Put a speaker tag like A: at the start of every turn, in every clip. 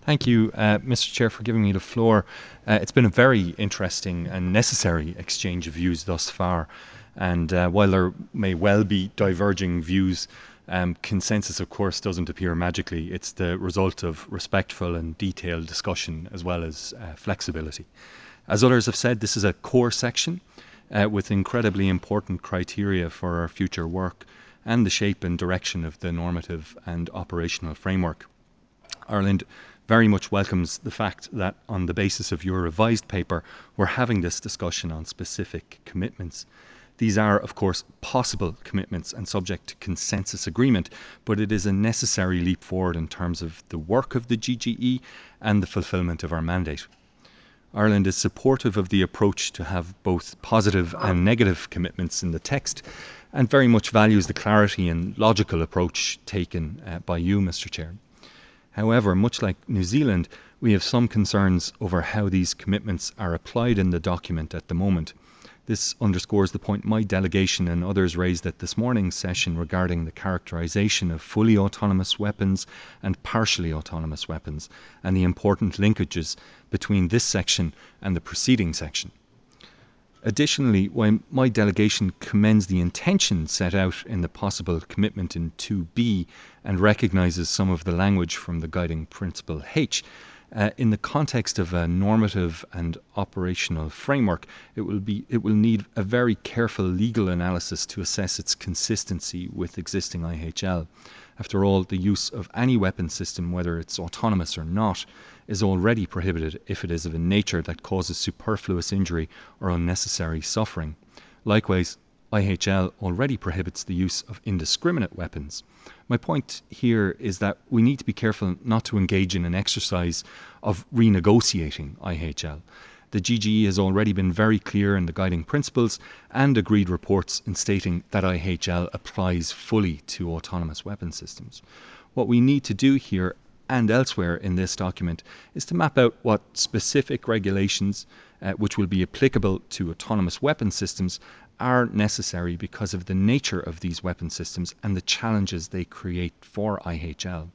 A: Thank you, Mr. Chair, for giving me the floor. It's been a very interesting and necessary exchange of views thus far. And while there may well be diverging views, consensus, of course, doesn't appear magically. It's the result of respectful and detailed discussion as well as flexibility. As others have said, this is a core section with incredibly important criteria for our future work and the shape and direction of the normative and operational framework. Ireland very much welcomes the fact that on the basis of your revised paper, we're having this discussion on specific commitments. These are, of course, possible commitments and subject to consensus agreement, but it is a necessary leap forward in terms of the work of the GGE and the fulfilment of our mandate. Ireland is supportive of the approach to have both positive and negative commitments in the text and very much values the clarity and logical approach taken by you, Mr. Chair. However, much like New Zealand, we have some concerns over how these commitments are applied in the document at the moment. This underscores the point my delegation and others raised at this morning's session regarding the characterisation of fully autonomous weapons and partially autonomous weapons, and the important linkages between this section and the preceding section. Additionally, while my delegation commends the intention set out in the possible commitment in 2B and recognises some of the language from the guiding principle H, in the context of a normative and operational framework, it will need a very careful legal analysis to assess its consistency with existing IHL. After all, the use of any weapon system, whether it's autonomous or not, is already prohibited if it is of a nature that causes superfluous injury or unnecessary suffering. Likewise, IHL already prohibits the use of indiscriminate weapons. My point here is that we need to be careful not to engage in an exercise of renegotiating IHL. The GGE has already been very clear in the guiding principles and agreed reports in stating that IHL applies fully to autonomous weapon systems. What we need to do here and elsewhere in this document is to map out what specific regulations which will be applicable to autonomous weapon systems are necessary because of the nature of these weapon systems and the challenges they create for IHL.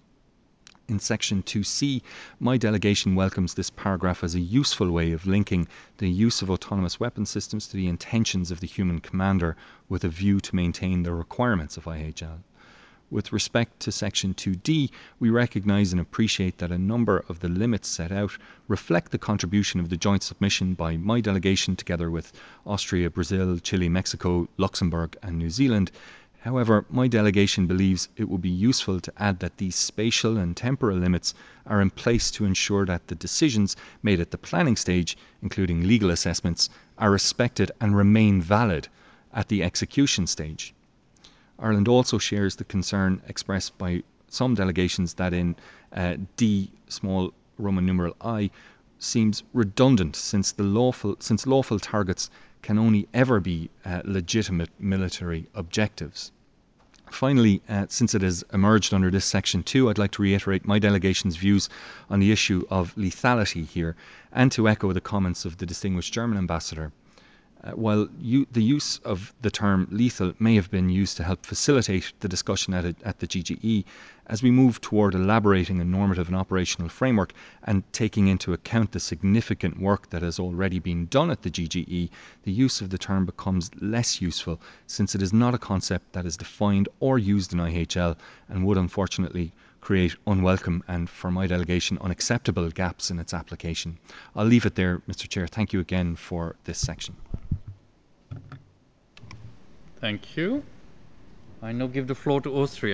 A: In section 2C, my delegation welcomes this paragraph as a useful way of linking the use of autonomous weapon systems to the intentions of the human commander with a view to maintain the requirements of IHL. With respect to section 2D, we recognise and appreciate that a number of the limits set out reflect the contribution of the joint submission by my delegation together with Austria, Brazil, Chile, Mexico, Luxembourg and New Zealand. However, my delegation believes it would be useful to add that these spatial and temporal limits are in place to ensure that the decisions made at the planning stage, including legal assessments, are respected and remain valid at the execution stage. Ireland also shares the concern expressed by some delegations that in D small Roman numeral I seems redundant since lawful targets can only ever be legitimate military objectives. Finally, since it has emerged under this section 2, I'd like to reiterate my delegation's views on the issue of lethality here and to echo the comments of the distinguished German ambassador. While the use of the term lethal may have been used to help facilitate the discussion at the GGE, as we move toward elaborating a normative and operational framework and taking into account the significant work that has already been done at the GGE, the use of the term becomes less useful since it is not a concept that is defined or used in IHL and would unfortunately create unwelcome and, for my delegation, unacceptable gaps in its application. I'll leave it there, Mr. Chair. Thank you again for this section.
B: Thank you. I now give the floor to Austria.